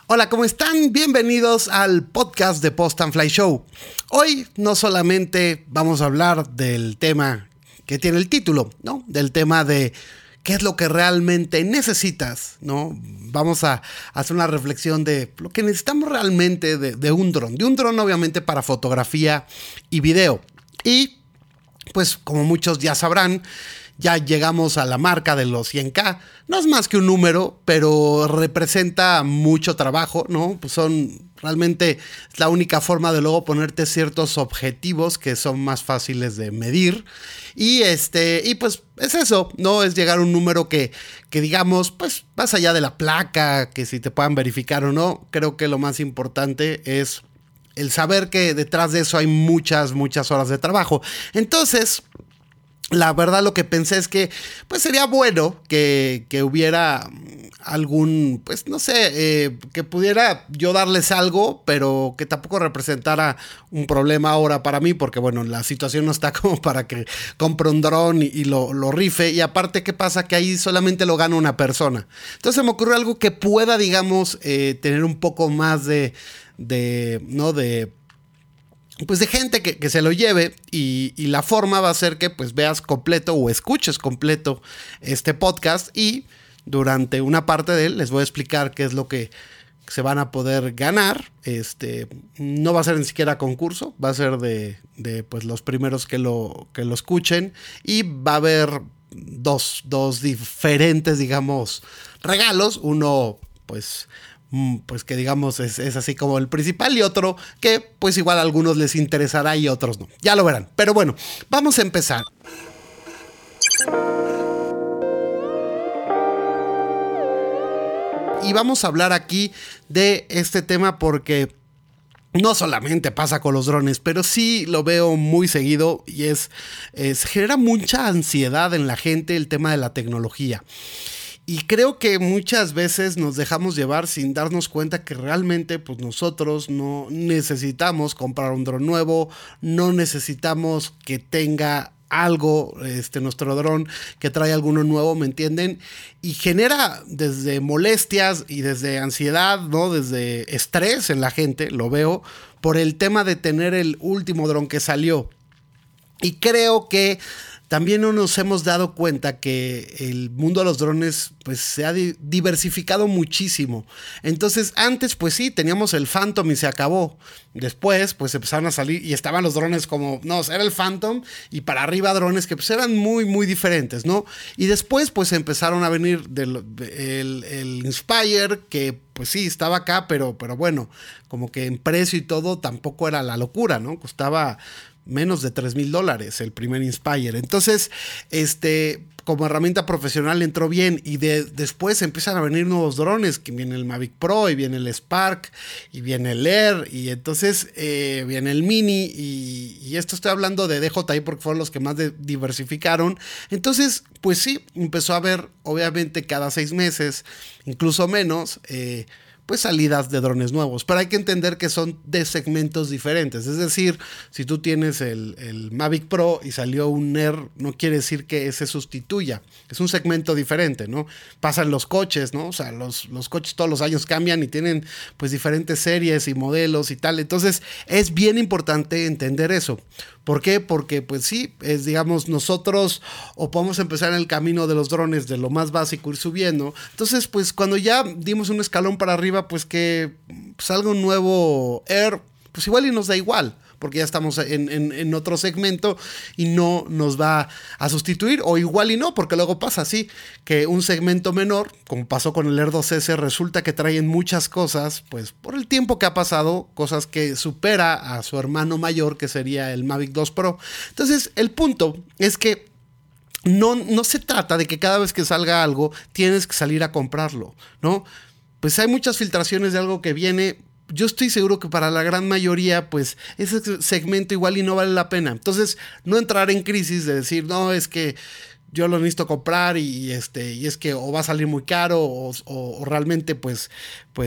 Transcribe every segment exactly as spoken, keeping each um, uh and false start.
Hola, ¿cómo están? Bienvenidos al podcast de Post and Fly Show. Hoy no solamente vamos a hablar del tema que tiene el título, ¿no? Del tema de qué es lo que realmente necesitas, ¿no? Vamos a hacer una reflexión de lo que necesitamos realmente de, de un dron. De un dron obviamente para fotografía y video. Y pues como muchos ya sabrán, ya llegamos a la marca de los cien K. No es más que un número, pero representa mucho trabajo, ¿no? Pues son realmente es la única forma de luego ponerte ciertos objetivos que son más fáciles de medir. Y este, y pues es eso, ¿no? Es llegar a un número que, que digamos, pues más allá de la placa, que si te puedan verificar o no, creo que lo más importante es el saber que detrás de eso hay muchas, muchas horas de trabajo. Entonces, la verdad lo que pensé es que pues sería bueno que, que hubiera algún, pues no sé, eh, que pudiera yo darles algo, pero que tampoco representara un problema ahora para mí, porque bueno, la situación no está como para que compre un dron y, y lo, lo rife, y aparte, ¿qué pasa? Que ahí solamente lo gana una persona. Entonces me ocurrió algo que pueda, digamos, eh, tener un poco más de, de ¿no? De... pues de gente que, que se lo lleve y, y la forma va a ser que pues veas completo o escuches completo este podcast y durante una parte de él les voy a explicar qué es lo que se van a poder ganar. Este, no va a ser ni siquiera concurso, va a ser de, de pues los primeros que lo, que lo escuchen y va a haber dos, dos diferentes, digamos, regalos. Uno pues... pues que digamos es, es así como el principal y otro que pues igual a algunos les interesará y a otros no. Ya lo verán. Pero bueno, vamos a empezar. Y vamos a hablar aquí de este tema porque no solamente pasa con los drones, pero sí lo veo muy seguido y es, es genera mucha ansiedad en la gente el tema de la tecnología. Y creo que muchas veces nos dejamos llevar sin darnos cuenta que realmente pues nosotros no necesitamos comprar un dron nuevo, no necesitamos que tenga algo, este, nuestro dron que trae alguno nuevo, ¿me entienden? Y genera desde molestias y desde ansiedad, ¿no? Desde estrés en la gente, lo veo, por el tema de tener el último dron que salió. Y creo que también no nos hemos dado cuenta que el mundo de los drones pues se ha di- diversificado muchísimo. Entonces antes pues sí, teníamos el Phantom y se acabó. Después pues empezaron a salir y estaban los drones como, no, era el Phantom y para arriba drones que pues eran muy muy diferentes, ¿no? Y después pues empezaron a venir del, el, el Inspire que pues sí, estaba acá, pero, pero bueno, como que en precio y todo tampoco era la locura, ¿no? Costaba menos de tres mil dólares el primer Inspire. Entonces, este, como herramienta profesional entró bien y de, después empiezan a venir nuevos drones, que viene el Mavic Pro y viene el Spark y viene el Air y entonces eh, viene el Mini y, y esto estoy hablando de D J I porque fueron los que más de, diversificaron. Entonces, pues sí, empezó a haber obviamente cada seis meses, incluso menos, eh, pues salidas de drones nuevos, pero hay que entender que son de segmentos diferentes, es decir, si tú tienes el, el Mavic Pro y salió un Air, no quiere decir que ese sustituya, es un segmento diferente, ¿no? Pasan los coches, ¿no? O sea, los, los coches todos los años cambian y tienen pues diferentes series y modelos y tal, entonces es bien importante entender eso. ¿Por qué? Porque pues sí, es digamos nosotros o podemos empezar en el camino de los drones de lo más básico ir subiendo. Entonces pues cuando ya dimos un escalón para arriba pues que salga un nuevo Air, pues igual y nos da igual. Porque ya estamos en, en, en otro segmento y no nos va a sustituir, o igual y no, porque luego pasa así, que un segmento menor, como pasó con el Air dos ese, resulta que traen muchas cosas, pues por el tiempo que ha pasado, cosas que supera a su hermano mayor, que sería el Mavic dos Pro. Entonces, el punto es que no, no se trata de que cada vez que salga algo, tienes que salir a comprarlo, ¿no? Pues hay muchas filtraciones de algo que viene. Yo estoy seguro que para la gran mayoría, pues, ese segmento igual y no vale la pena. Entonces, no entrar en crisis de decir, no, es que yo lo necesito comprar y, este, y es que o va a salir muy caro o, o, o realmente, pues, pues,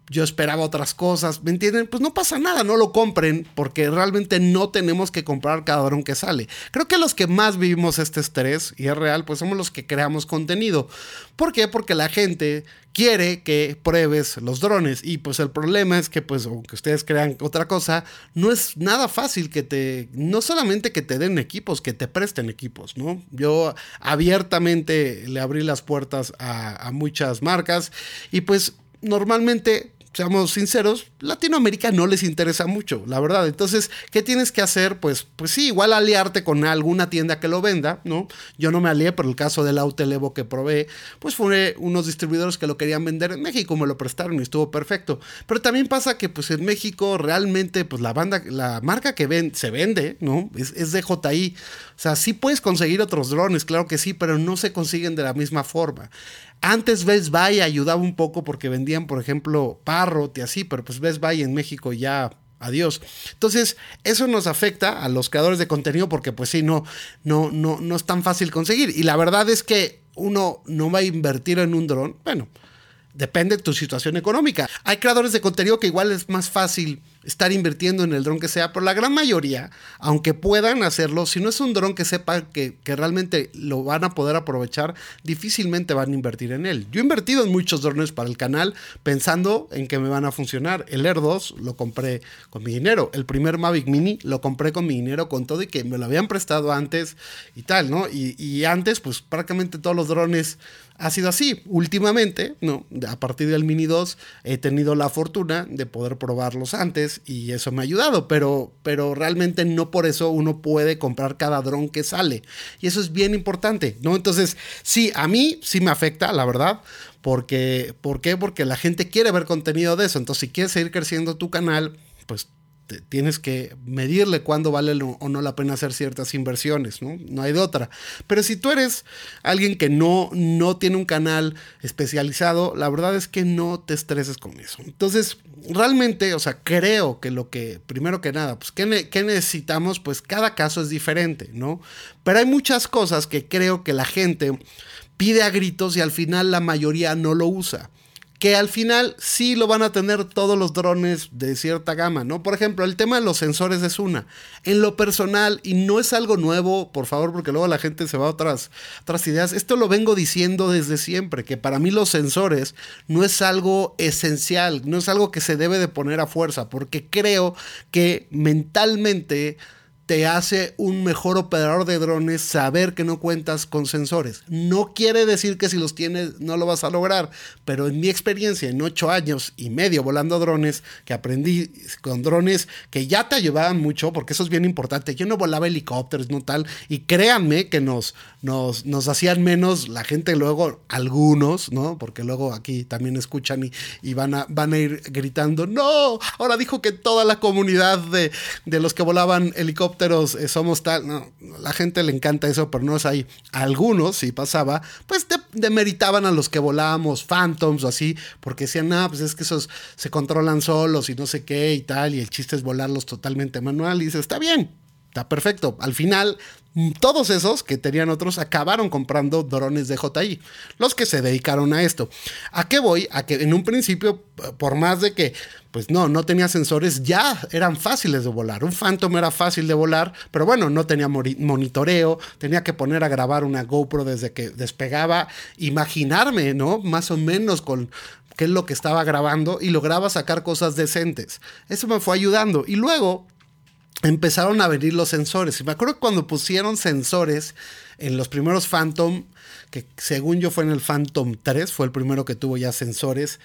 yo esperaba otras cosas, ¿me entienden? Pues no pasa nada, no lo compren, porque realmente no tenemos que comprar cada dron que sale. Creo que los que más vivimos este estrés, y es real, pues somos los que creamos contenido. ¿Por qué? Porque la gente quiere que pruebes los drones, y pues el problema es que, pues, aunque ustedes crean otra cosa, no es nada fácil que te, no solamente que te den equipos, que te presten equipos, ¿no? Yo abiertamente le abrí las puertas a, a muchas marcas, y pues normalmente, seamos sinceros, Latinoamérica no les interesa mucho, la verdad. Entonces, ¿qué tienes que hacer? Pues, pues sí, igual aliarte con alguna tienda que lo venda, ¿no? Yo no me alié, pero el caso del Autel Evo que probé, pues fue unos distribuidores que lo querían vender en México, me lo prestaron y estuvo perfecto. Pero también pasa que, pues en México, realmente, pues la banda, la marca que ven, se vende, ¿no? Es, es D J I. O sea, sí puedes conseguir otros drones, claro que sí, pero no se consiguen de la misma forma. Antes Best Buy ayudaba un poco porque vendían, por ejemplo, Parrot y así, pero pues Best Buy en México ya, adiós. Entonces, eso nos afecta a los creadores de contenido porque pues sí, no, no, no, no es tan fácil conseguir. Y la verdad es que uno no va a invertir en un dron, bueno, depende de tu situación económica. Hay creadores de contenido que igual es más fácil estar invirtiendo en el dron que sea, pero la gran mayoría, aunque puedan hacerlo, si no es un dron que sepa que, que realmente lo van a poder aprovechar, difícilmente van a invertir en él. Yo he invertido en muchos drones para el canal pensando en que me van a funcionar. El Air dos lo compré con mi dinero. El primer Mavic Mini lo compré con mi dinero, con todo y que me lo habían prestado antes y tal, ¿no? Y, y antes, pues prácticamente todos los drones ha sido así. Últimamente, ¿no? A partir del Mini dos he tenido la fortuna de poder probarlos antes y eso me ha ayudado, pero, pero realmente no por eso uno puede comprar cada dron que sale. Y eso es bien importante, ¿no? Entonces, sí, a mí sí me afecta, la verdad. Porque, ¿por qué? Porque la gente quiere ver contenido de eso. Entonces, si quieres seguir creciendo tu canal, pues te, tienes que medirle cuándo vale o no la pena hacer ciertas inversiones, ¿no? No hay de otra. Pero si tú eres alguien que no, no tiene un canal especializado, la verdad es que no te estreses con eso. Entonces, realmente, o sea, creo que lo que, primero que nada, pues, ¿qué, ne- qué necesitamos? Pues cada caso es diferente, ¿no? Pero hay muchas cosas que creo que la gente pide a gritos y al final la mayoría no lo usa. Que al final sí lo van a tener todos los drones de cierta gama, ¿no? Por ejemplo, el tema de los sensores es una. En lo personal, y no es algo nuevo, por favor, porque luego la gente se va a otras, otras ideas. Esto lo vengo diciendo desde siempre, que para mí los sensores no es algo esencial, no es algo que se debe de poner a fuerza, porque creo que mentalmente te hace un mejor operador de drones saber que no cuentas con sensores. No quiere decir que si los tienes no lo vas a lograr, pero en mi experiencia en ocho años y medio volando drones, que aprendí con drones que ya te ayudaban mucho, porque eso es bien importante. Yo no volaba helicópteros, no tal, y créanme que nos, nos, nos hacían menos la gente luego, algunos, ¿no? Porque luego aquí también escuchan y, y van, a, van a ir gritando, ¡no! Ahora dijo que toda la comunidad de, de los que volaban helicópteros Eh, somos tal, no, la gente le encanta eso, pero no es ahí. Algunos, si pasaba, pues de, demeritaban a los que volábamos Phantoms o así, porque decían, no, pues es que esos se controlan solos y no sé qué y tal, y el chiste es volarlos totalmente manual, y dices, está bien, está perfecto. Al final, todos esos que tenían otros acabaron comprando drones de J I, los que se dedicaron a esto. ¿A qué voy? A que en un principio, por más de que pues no, no tenía sensores, ya eran fáciles de volar. Un Phantom era fácil de volar, pero bueno, no tenía monitoreo, tenía que poner a grabar una GoPro desde que despegaba, imaginarme, ¿no? Más o menos con qué es lo que estaba grabando y lograba sacar cosas decentes. Eso me fue ayudando. Y luego empezaron a venir los sensores. Y me acuerdo que cuando pusieron sensores en los primeros Phantom, que según yo fue en el Phantom tres, fue el primero que tuvo ya sensores,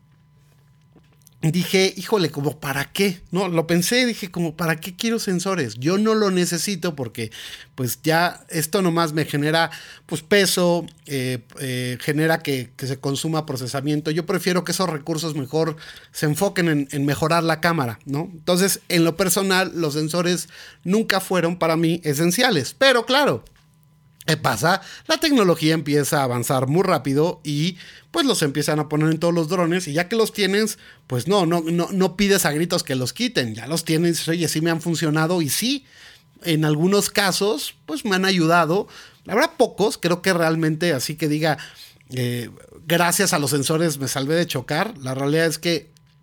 dije, híjole, ¿como para qué? No, lo pensé, dije, ¿como para qué quiero sensores? Yo no lo necesito porque pues ya esto nomás me genera pues peso, eh, eh, genera que, que se consuma procesamiento. Yo prefiero que esos recursos mejor se enfoquen en, en mejorar la cámara, ¿no? Entonces, en lo personal, los sensores nunca fueron para mí esenciales, pero claro, ¿qué pasa? La tecnología empieza a avanzar muy rápido y pues los empiezan a poner en todos los drones y ya que los tienes, pues no, no, no, no pides a gritos que los quiten, ya los tienes, oye, sí me han funcionado y sí, en algunos casos, pues me han ayudado. La verdad, pocos, creo que realmente así que diga, eh, gracias a los sensores me salvé de chocar. La realidad es que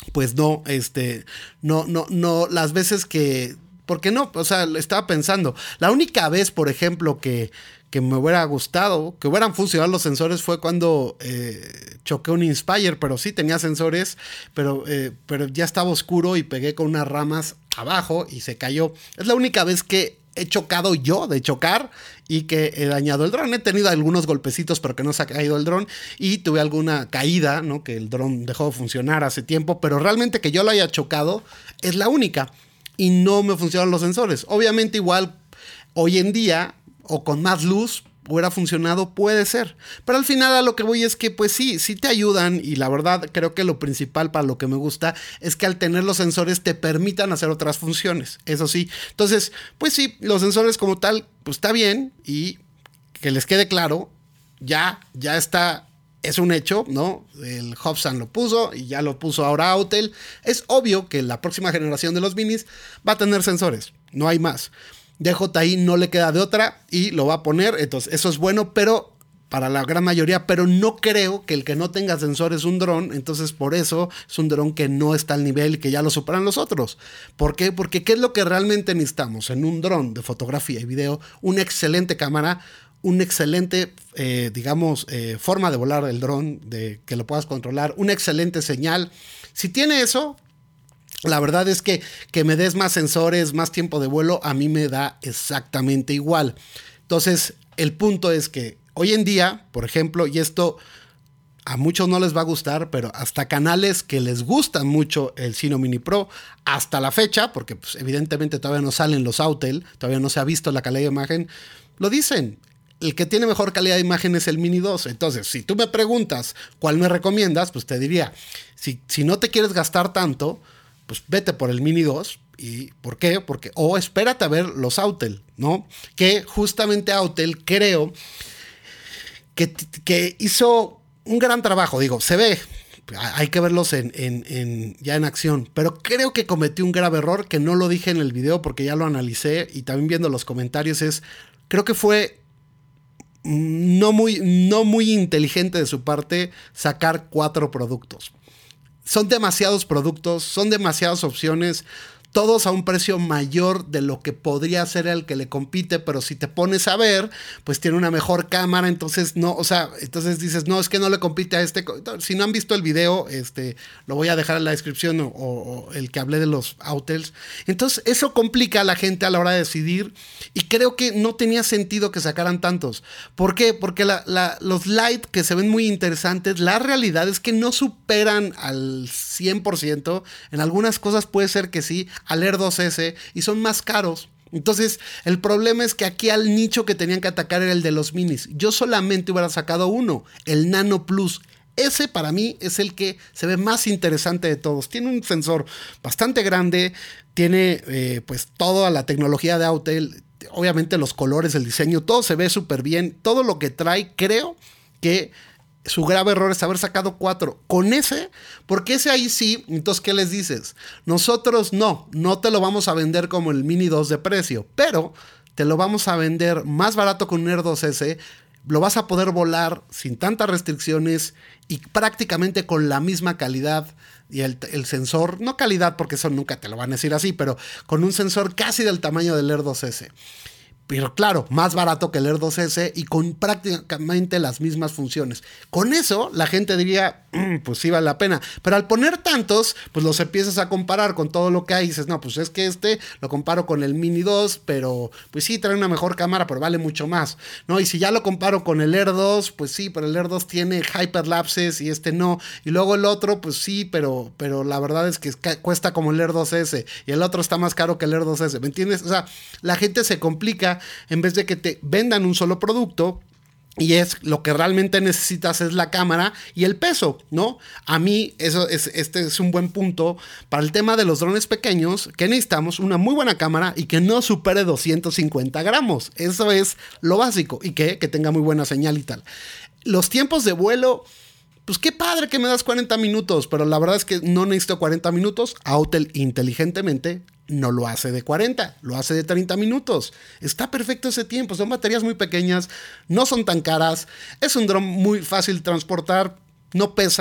pues no, este, no, no, no, las veces que, ¿por qué no? O sea, estaba pensando, la única vez, por ejemplo, que, que me hubiera gustado, que hubieran funcionado los sensores fue cuando eh, choqué un Inspire, pero sí tenía sensores, pero, eh, pero ya estaba oscuro y pegué con unas ramas abajo y se cayó. Es la única vez que he chocado yo de chocar y que he dañado el dron. He tenido algunos golpecitos, pero que no se ha caído el dron, y tuve alguna caída, ¿no? Que el dron dejó de funcionar hace tiempo, pero realmente que yo lo haya chocado es la única y no me funcionan los sensores. Obviamente igual hoy en día o con más luz hubiera funcionado, puede ser, pero al final a lo que voy es que pues sí, sí te ayudan, y la verdad creo que lo principal para lo que me gusta es que al tener los sensores te permitan hacer otras funciones, eso sí. Entonces pues sí, los sensores como tal pues está bien, y que les quede claro, ya, ya está, es un hecho, ¿no? El Hobson lo puso y ya lo puso ahora Autel. Es obvio que la próxima generación de los minis va a tener sensores, no hay más. D J I no le queda de otra y lo va a poner, entonces eso es bueno, pero para la gran mayoría, pero no creo que el que no tenga sensor es un dron, entonces por eso es un dron que no está al nivel y que ya lo superan los otros. ¿Por qué? Porque ¿qué es lo que realmente necesitamos en un dron de fotografía y video? Una excelente cámara, una excelente, eh, digamos, eh, forma de volar el dron, de que lo puedas controlar, una excelente señal. Si tiene eso, la verdad es que que me des más sensores, más tiempo de vuelo, a mí me da exactamente igual. Entonces, el punto es que hoy en día, por ejemplo, y esto a muchos no les va a gustar, pero hasta canales que les gustan mucho el Sino Mini Pro, hasta la fecha, porque pues, evidentemente todavía no salen los Autel, todavía no se ha visto la calidad de imagen, lo dicen. El que tiene mejor calidad de imagen es el Mini dos. Entonces, si tú me preguntas cuál me recomiendas, pues te diría, si, si no te quieres gastar tanto, pues vete por el Mini dos. ¿Y por qué? Porque, o espérate a ver los Autel, ¿no? Que justamente Autel creo que, que hizo un gran trabajo. Digo, se ve, hay que verlos en, en, en, ya en acción, pero creo que cometí un grave error que no lo dije en el video porque ya lo analicé, y también viendo los comentarios es, creo que fue no muy, no muy inteligente de su parte sacar cuatro productos. Son demasiados productos, son demasiadas opciones, todos a un precio mayor de lo que podría ser el que le compite, pero si te pones a ver, pues tiene una mejor cámara, entonces no, o sea, entonces dices, no, es que no le compite a este. Si no han visto el video, este, lo voy a dejar en la descripción, o, o el que hablé de los Autels. Entonces eso complica a la gente a la hora de decidir, y creo que no tenía sentido que sacaran tantos. ¿Por qué? Porque la, la, los Lite, que se ven muy interesantes, la realidad es que no superan al cien por ciento, en algunas cosas puede ser que sí, al Air dos ese, y son más caros. Entonces el problema es que aquí al nicho que tenían que atacar era el de los minis. Yo solamente hubiera sacado uno, el Nano Plus. Ese para mí es el que se ve más interesante de todos. Tiene un sensor bastante grande, tiene eh, pues toda la tecnología de Autel, obviamente los colores, el diseño, todo se ve súper bien. Todo lo que trae, creo que su grave error es haber sacado cuatro. Con ese, porque ese ahí sí, entonces ¿qué les dices? Nosotros no, no te lo vamos a vender como el Mini dos de precio, pero te lo vamos a vender más barato con un Air dos ese, lo vas a poder volar sin tantas restricciones y prácticamente con la misma calidad, y el, el sensor, no calidad porque eso nunca te lo van a decir así, pero con un sensor casi del tamaño del Air dos ese. Pero claro, más barato que el Air dos ese y con prácticamente las mismas funciones. Con eso, la gente diría, mmm, pues sí vale la pena. Pero al poner tantos, pues los empiezas a comparar con todo lo que hay. Y dices, no, pues es que este lo comparo con el Mini dos, pero pues sí, trae una mejor cámara, pero vale mucho más, ¿no? Y si ya lo comparo con el Air dos, pues sí, pero el Air dos tiene hyperlapses y este no. Y luego el otro, pues sí, pero, pero la verdad es que cuesta como el Air dos ese. Y el otro está más caro que el Air dos ese, ¿me entiendes? O sea, la gente se complica en vez de que te vendan un solo producto, y es lo que realmente necesitas es la cámara y el peso, ¿no? A mí eso es, este es un buen punto para el tema de los drones pequeños, que necesitamos una muy buena cámara y que no supere doscientos cincuenta gramos. Eso es lo básico, y que, que tenga muy buena señal y tal. Los tiempos de vuelo, pues qué padre que me das cuarenta minutos, pero la verdad es que no necesito cuarenta minutos. Autel inteligentemente no lo hace de cuarenta, lo hace de treinta minutos. Está perfecto ese tiempo, son baterías muy pequeñas, no son tan caras, es un dron muy fácil de transportar, no pesa,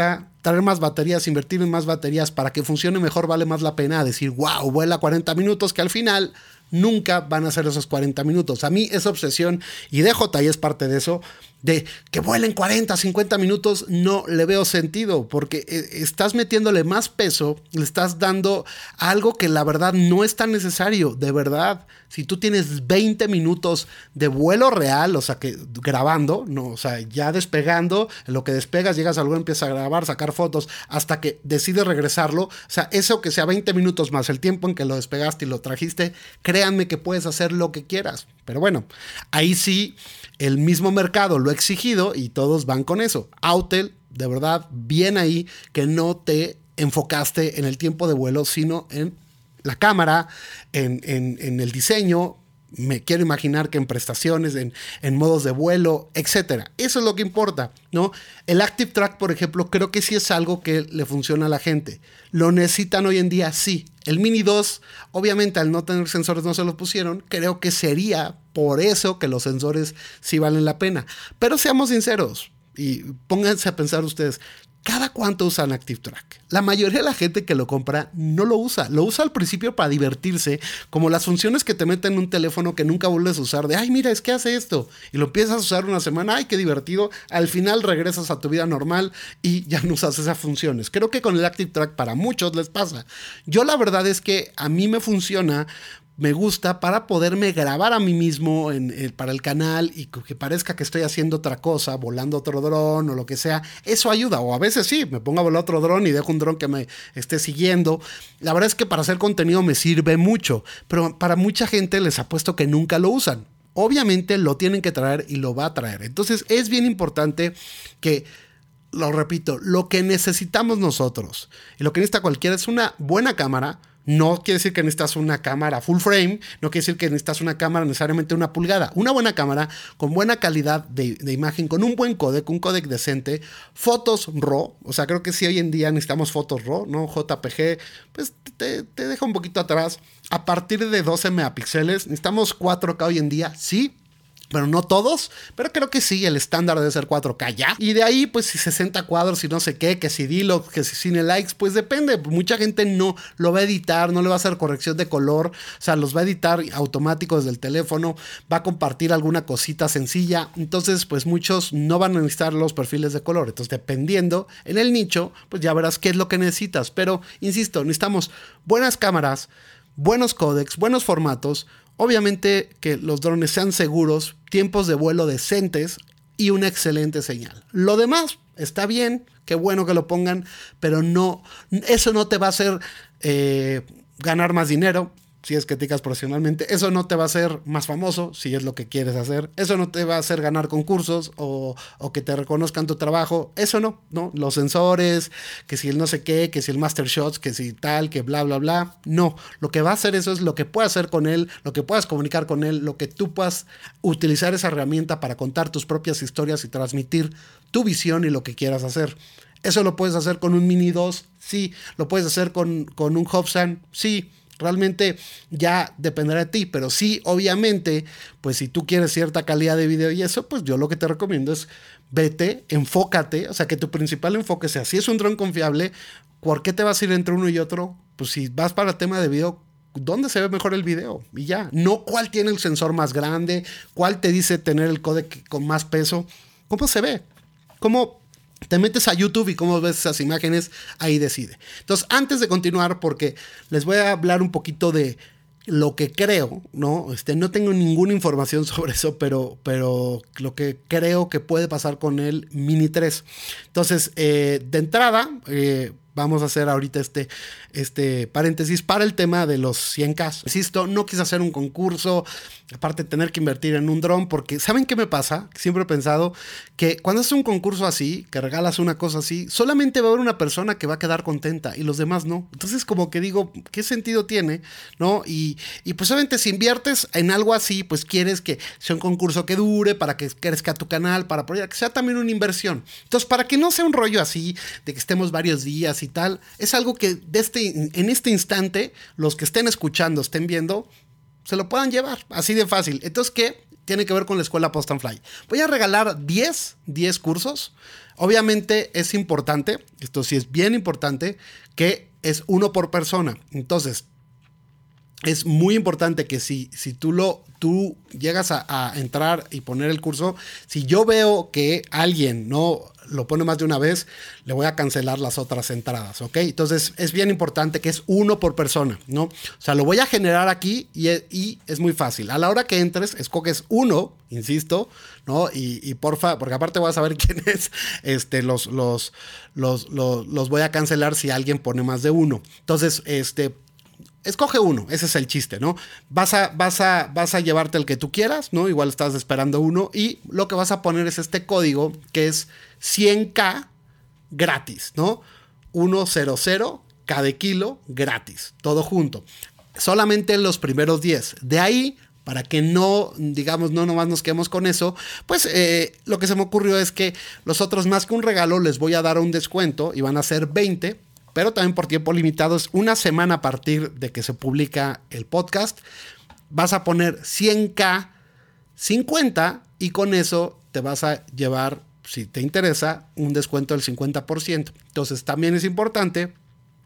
traer más baterías, invertir en más baterías para que funcione mejor, vale más la pena decir, wow, vuela cuarenta minutos, que al final nunca van a ser esos cuarenta minutos. A mí esa obsesión, y D J I es parte de eso, de que vuelen cuarenta, cincuenta minutos, no le veo sentido, porque estás metiéndole más peso, le estás dando algo que la verdad no es tan necesario, de verdad. Si tú tienes veinte minutos de vuelo real, o sea, que grabando, no, o sea, ya despegando, en lo que despegas, llegas al lugar, empiezas a grabar, sacar fotos, hasta que decides regresarlo, o sea, eso que sea veinte minutos más el tiempo en que lo despegaste y lo trajiste, créanme que puedes hacer lo que quieras. Pero bueno, ahí sí, el mismo mercado lo ha exigido y todos van con eso. Autel, de verdad, bien ahí que no te enfocaste en el tiempo de vuelo, sino en la cámara, en, en, en el diseño. Me quiero imaginar que en prestaciones, en, en modos de vuelo, etcétera. Eso es lo que importa, ¿no? El Active Track, por ejemplo, creo que sí es algo que le funciona a la gente. ¿Lo necesitan hoy en día? Sí. El Mini dos, obviamente, al no tener sensores no se lo pusieron. Creo que sería por eso que los sensores sí valen la pena. Pero seamos sinceros y pónganse a pensar ustedes, ¿cada cuánto usan Active Track? La mayoría de la gente que lo compra no lo usa. Lo usa al principio para divertirse, como las funciones que te meten en un teléfono que nunca vuelves a usar. De, ay, mira, es que hace esto. Y lo empiezas a usar una semana. Ay, qué divertido. Al final regresas a tu vida normal y ya no usas esas funciones. Creo que con el Active Track para muchos les pasa. Yo la verdad es que a mí me funciona, me gusta para poderme grabar a mí mismo en, en, para el canal y que parezca que estoy haciendo otra cosa, volando otro dron o lo que sea. Eso ayuda, o a veces sí, me pongo a volar otro dron y dejo un dron que me esté siguiendo. La verdad es que para hacer contenido me sirve mucho, pero para mucha gente les apuesto que nunca lo usan. Obviamente lo tienen que traer y lo va a traer. Entonces es bien importante que, lo repito, lo que necesitamos nosotros y lo que necesita cualquiera es una buena cámara. No quiere decir que necesitas una cámara full frame, no quiere decir que necesitas una cámara necesariamente una pulgada. Una buena cámara con buena calidad de, de imagen, con un buen codec, un codec decente, fotos RAW, o sea, creo que sí hoy en día necesitamos fotos RAW, ¿no? J P G, pues te, te deja un poquito atrás. A partir de doce megapíxeles, necesitamos cuatro K hoy en día, sí. Pero no todos, pero creo que sí, el estándar debe ser cuatro K ya. Y de ahí, pues si sesenta cuadros y no sé qué, que si D-Log, que si Cine Likes, pues depende. Mucha gente no lo va a editar, no le va a hacer corrección de color, o sea, los va a editar automático desde el teléfono, va a compartir alguna cosita sencilla. Entonces, pues muchos no van a necesitar los perfiles de color. Entonces, dependiendo en el nicho, pues ya verás qué es lo que necesitas. Pero, insisto, necesitamos buenas cámaras, buenos códecs, buenos formatos. Obviamente que los drones sean seguros, tiempos de vuelo decentes y una excelente señal. Lo demás está bien, qué bueno que lo pongan, pero no, eso no te va a hacer eh, ganar más dinero. Si es que te dedicas profesionalmente, eso no te va a hacer más famoso, si es lo que quieres hacer. Eso no te va a hacer ganar concursos o, o que te reconozcan tu trabajo. Eso no, ¿no? Los sensores, que si el no sé qué, que si el Master Shots, que si tal, que bla, bla, bla. No, lo que va a hacer eso es lo que puedas hacer con él, lo que puedas comunicar con él, lo que tú puedas utilizar esa herramienta para contar tus propias historias y transmitir tu visión y lo que quieras hacer. Eso lo puedes hacer con un Mini dos, sí. Lo puedes hacer con, con un Hobsan, sí. Realmente ya dependerá de ti, pero sí, obviamente, pues si tú quieres cierta calidad de video y eso, pues yo lo que te recomiendo es vete, enfócate, o sea, que tu principal enfoque sea, si es un dron confiable, ¿por qué te vas a ir entre uno y otro? Pues si vas para el tema de video, ¿dónde se ve mejor el video? Y ya, no cuál tiene el sensor más grande, cuál te dice tener el códec con más peso, ¿cómo se ve? ¿Cómo te metes a YouTube y cómo ves esas imágenes? Ahí decide. Entonces, antes de continuar, porque les voy a hablar un poquito de lo que creo, ¿no? Este, no tengo ninguna información sobre eso, pero, pero lo que creo que puede pasar con el Mini tres. Entonces, eh, de entrada, eh, vamos a hacer ahorita este, este paréntesis para el tema de los cien K. Insisto, no quise hacer un concurso, aparte de tener que invertir en un dron, porque ¿saben qué me pasa? Siempre he pensado que cuando haces un concurso así, que regalas una cosa así, solamente va a haber una persona que va a quedar contenta y los demás no. Entonces como que digo, ¿qué sentido tiene? ¿No? Y, y pues obviamente si inviertes en algo así, pues quieres que sea un concurso que dure, para que crezca tu canal, para que sea también una inversión. Entonces, para que no sea un rollo así, de que estemos varios días y tal, es algo que de este, en este instante, los que estén escuchando, estén viendo, se lo puedan llevar, así de fácil. Entonces, ¿qué? tiene que ver con la escuela Post and Fly. Voy a regalar diez, diez cursos. Obviamente es importante, esto sí es bien importante, que es uno por persona. Entonces, es muy importante que si, si tú, lo, tú llegas a, a entrar y poner el curso, si yo veo que alguien no lo pone más de una vez, le voy a cancelar las otras entradas, ¿ok? Entonces es bien importante que es uno por persona, ¿no? O sea, lo voy a generar aquí y, y es muy fácil. A la hora que entres, escoges uno, insisto, ¿no? Y, y porfa, porque aparte voy a saber quién es, este, los, los, los, los, los voy a cancelar si alguien pone más de uno. Entonces, este... escoge uno, ese es el chiste, ¿no? Vas a, vas a, vas a llevarte el que tú quieras, ¿no? Igual estás esperando uno y lo que vas a poner es este código que es cien K gratis, ¿no? ciento K de kilo gratis, todo junto. Solamente los primeros diez. De ahí, para que no, digamos, no nomás nos quedemos con eso, pues eh, lo que se me ocurrió es que los otros, más que un regalo, les voy a dar un descuento y van a ser veinte, pero también por tiempo limitado, es una semana a partir de que se publica el podcast. Vas a poner cien K cincuenta y con eso te vas a llevar, si te interesa, un descuento del cincuenta por ciento. Entonces también es importante,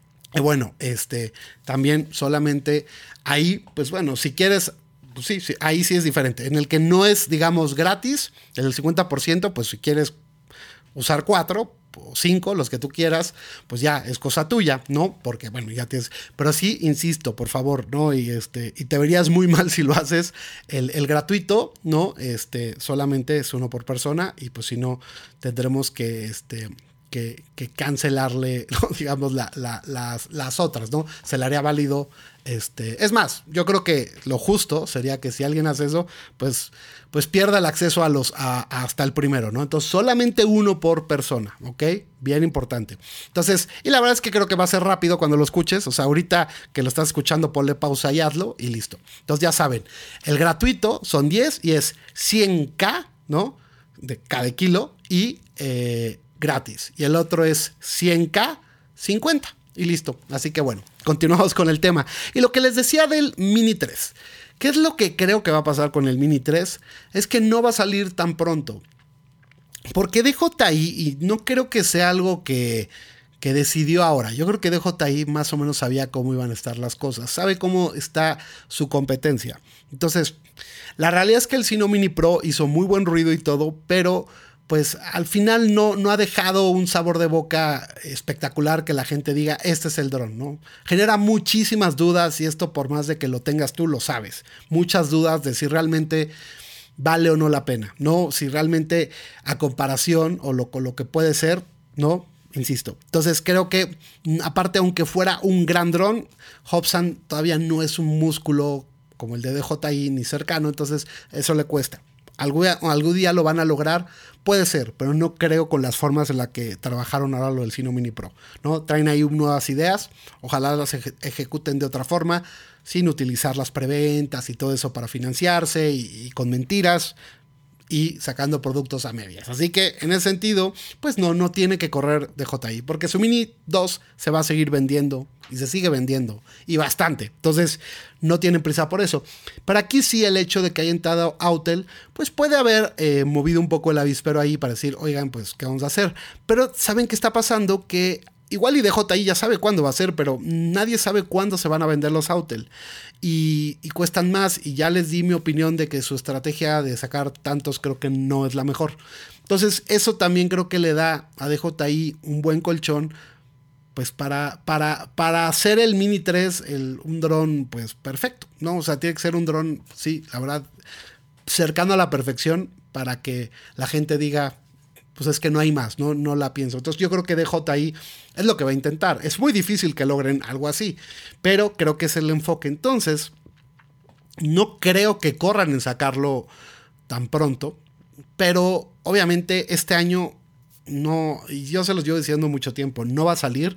y bueno, este, también solamente ahí, pues bueno, si quieres, pues sí, sí, ahí sí es diferente. En el que no es, digamos, gratis, el cincuenta por ciento, pues si quieres usar cuatro o cinco, los que tú quieras, pues ya es cosa tuya, ¿no? Porque, bueno, ya tienes... Pero sí, insisto, por favor, ¿no? Y, este, y te verías muy mal si lo haces. El, el gratuito, ¿no? Este, solamente es uno por persona y pues si no, tendremos que... Este, Que, que cancelarle, ¿no? digamos, la, la, las, las otras, ¿no? Se le haría válido. Este, es más, yo creo que lo justo sería que si alguien hace eso, pues, pues pierda el acceso a los, a, a hasta el primero, ¿no? Entonces, solamente uno por persona, ¿ok? Bien importante. Entonces, y la verdad es que creo que va a ser rápido cuando lo escuches. O sea, ahorita que lo estás escuchando, ponle pausa y hazlo y listo. Entonces, ya saben, el gratuito son diez y es cien K, ¿no? De cada kilo y... Eh, gratis. Y el otro es cien K cincuenta. Y listo. Así que bueno, continuamos con el tema. Y lo que les decía del Mini tres. ¿Qué es lo que creo que va a pasar con el Mini tres? Es que no va a salir tan pronto. Porque D J I, y no creo que sea algo que, que decidió ahora. Yo creo que D J I más o menos sabía cómo iban a estar las cosas. Sabe cómo está su competencia. Entonces, la realidad es que el Sino Mini Pro hizo muy buen ruido y todo, pero... pues al final no, no ha dejado un sabor de boca espectacular que la gente diga, este es el dron, ¿no? Genera muchísimas dudas y esto por más de que lo tengas tú, lo sabes. Muchas dudas de si realmente vale o no la pena, ¿no? Si realmente a comparación o lo, con lo que puede ser, ¿no? Insisto. Entonces creo que, aparte, aunque fuera un gran dron, Hobsan todavía no es un músculo como el de D J I ni cercano, entonces eso le cuesta. Algún, algún día lo van a lograr, puede ser, pero no creo con las formas en las que trabajaron ahora lo del Sino Mini Pro, ¿no? Traen ahí nuevas ideas, ojalá las eje- ejecuten de otra forma, sin utilizar las preventas y todo eso para financiarse y, y con mentiras y sacando productos a medias. Así que en ese sentido, pues no, no tiene que correr D J I, porque su Mini dos se va a seguir vendiendo y se sigue vendiendo y bastante. Entonces no tienen prisa por eso. Pero aquí sí, el hecho de que haya entrado Autel, pues puede haber eh, movido un poco el avispero ahí para decir, oigan, pues ¿qué vamos a hacer? Pero ¿saben qué está pasando? Que igual y D J I ya sabe cuándo va a ser, pero nadie sabe cuándo se van a vender los Autel. Y, y cuestan más, y ya les di mi opinión de que su estrategia de sacar tantos creo que no es la mejor. Entonces eso también creo que le da a D J I un buen colchón, pues para, para, para hacer el Mini tres el, un dron pues perfecto, ¿no? O sea, tiene que ser un dron, sí, la verdad, cercano a la perfección para que la gente diga, pues es que no hay más, no, no la pienso. Entonces yo creo que D J I es lo que va a intentar. Es muy difícil que logren algo así, pero creo que es el enfoque. Entonces, no creo que corran en sacarlo tan pronto, pero obviamente este año no, y yo se los llevo diciendo mucho tiempo, no va a salir.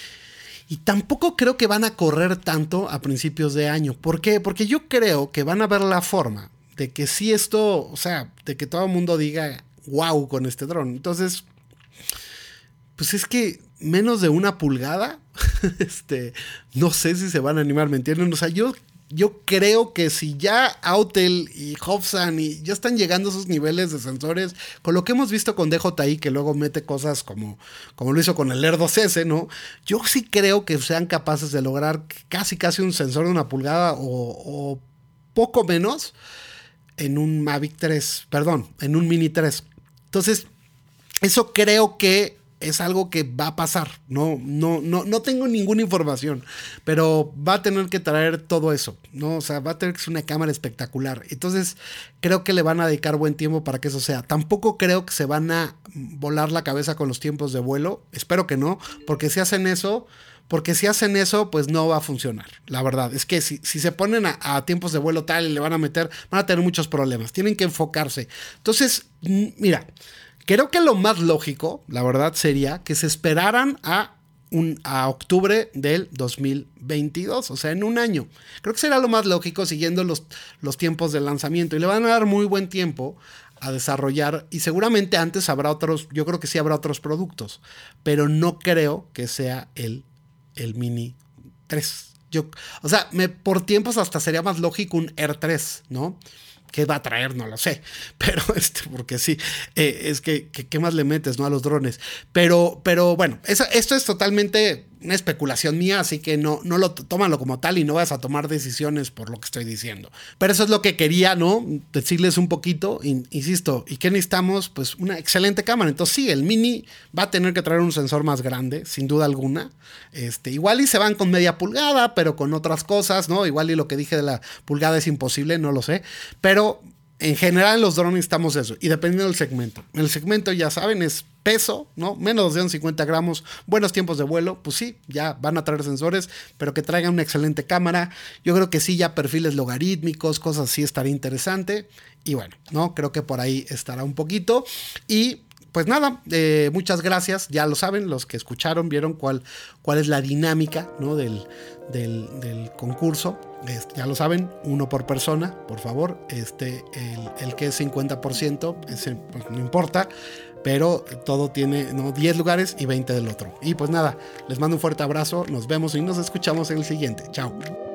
Y tampoco creo que van a correr tanto a principios de año. ¿Por qué? Porque yo creo que van a ver la forma de que si esto, o sea, de que todo el mundo diga wow con este dron. Entonces, pues es que menos de una pulgada, este, no sé si se van a animar, ¿me entienden? O sea, yo yo creo que si ya Autel y Hobson y ya están llegando a esos niveles de sensores, con lo que hemos visto con D J I, que luego mete cosas como, como lo hizo con el Air dos S, ¿no? Yo sí creo que sean capaces de lograr casi casi un sensor de una pulgada o, o poco menos en un Mavic tres, perdón, en un Mini tres. Entonces, eso creo que es algo que va a pasar. No, no, no, no tengo ninguna información, pero va a tener que traer todo eso, ¿no? O sea, va a tener que ser una cámara espectacular. Entonces, creo que le van a dedicar buen tiempo para que eso sea. Tampoco creo que se van a volar la cabeza con los tiempos de vuelo. Espero que no, porque si hacen eso, porque si hacen eso, pues no va a funcionar. La verdad es que si, si se ponen a, a tiempos de vuelo tal y le van a meter, van a tener muchos problemas. Tienen que enfocarse. Entonces, mira, creo que lo más lógico, la verdad, sería que se esperaran a, un, a octubre del dos mil veintidós, o sea, en un año. Creo que será lo más lógico siguiendo los, los tiempos de lanzamiento. Y le van a dar muy buen tiempo a desarrollar. Y seguramente antes habrá otros, yo creo que sí habrá otros productos. Pero no creo que sea el, el Mini tres. Yo, o sea, me, por tiempos hasta sería más lógico un Air tres, ¿no? ¿Qué va a traer? No lo sé. Pero este, porque sí, eh, es que, que, ¿qué más le metes, no? A los drones. Pero, pero bueno, eso, esto es totalmente una especulación mía, así que no, no lo tómalo como tal y no vas a tomar decisiones por lo que estoy diciendo. Pero eso es lo que quería, ¿no? Decirles un poquito, in, insisto, ¿y qué necesitamos? Pues una excelente cámara. Entonces sí, el Mini va a tener que traer un sensor más grande, sin duda alguna. Este, igual y se van con media pulgada, pero con otras cosas, ¿no? Igual y lo que dije de la pulgada es imposible, no lo sé. Pero en general en los drones necesitamos eso. Y dependiendo del segmento. El segmento, ya saben, es peso, ¿no? Menos de doscientos cincuenta gramos, buenos tiempos de vuelo. Pues sí, ya van a traer sensores, pero que traigan una excelente cámara. Yo creo que sí, ya perfiles logarítmicos, cosas así estaría interesante. Y bueno, ¿no? Creo que por ahí estará un poquito. Y pues nada, eh, muchas gracias. Ya lo saben, los que escucharon, vieron cuál, cuál es la dinámica, ¿no? del, del, del concurso. Este, ya lo saben, uno por persona, por favor. Este, el, el que es cincuenta por ciento, ese, pues, no importa, pero todo tiene, ¿no? diez lugares y veinte del otro. Y pues nada, les mando un fuerte abrazo, nos vemos y nos escuchamos en el siguiente. Chao.